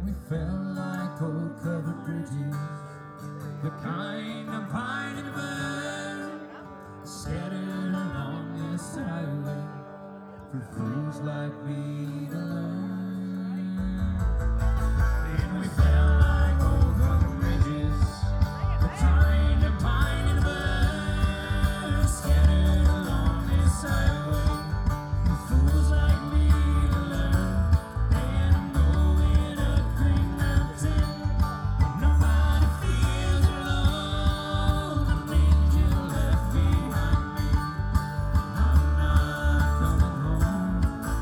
We felt like old covered bridges, the kind of pine and burn, scattered along this highway for fools like me to learn. And we felt like old covered bridges, the kind of pine and burn, scattered along this highway for fools like me to learn. And I'm going up Green Mountain, nobody feels alone. The things you left behind me, I'm not coming home.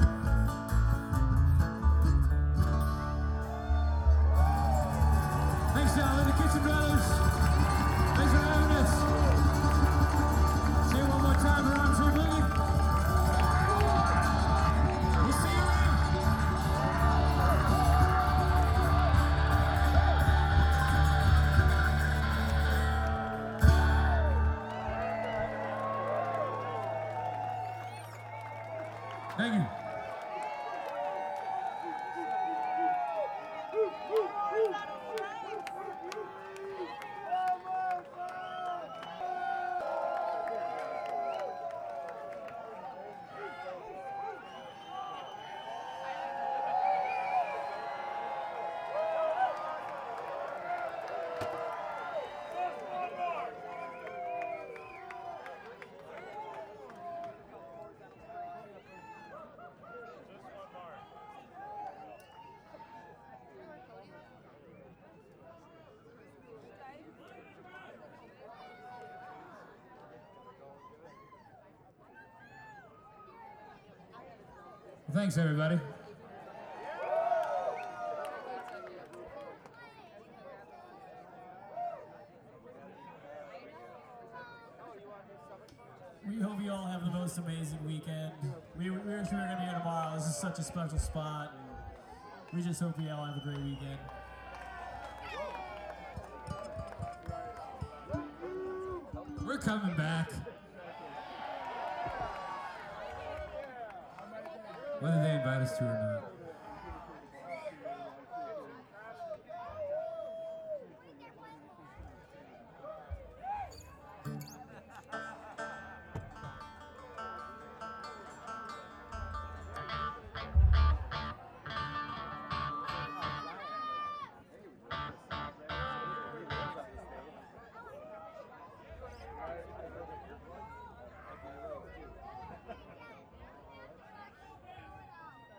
Thanks, Alan, the Kitchen Brothers. Thanks for having us. Say it one more time for Armchair Boogie. We'll see you around. Thank you. Thanks, everybody. We hope you all have the most amazing weekend. We were going to be here tomorrow. This is such a special spot. We just hope you all have a great weekend. We're coming back. Whether they invite us to or not.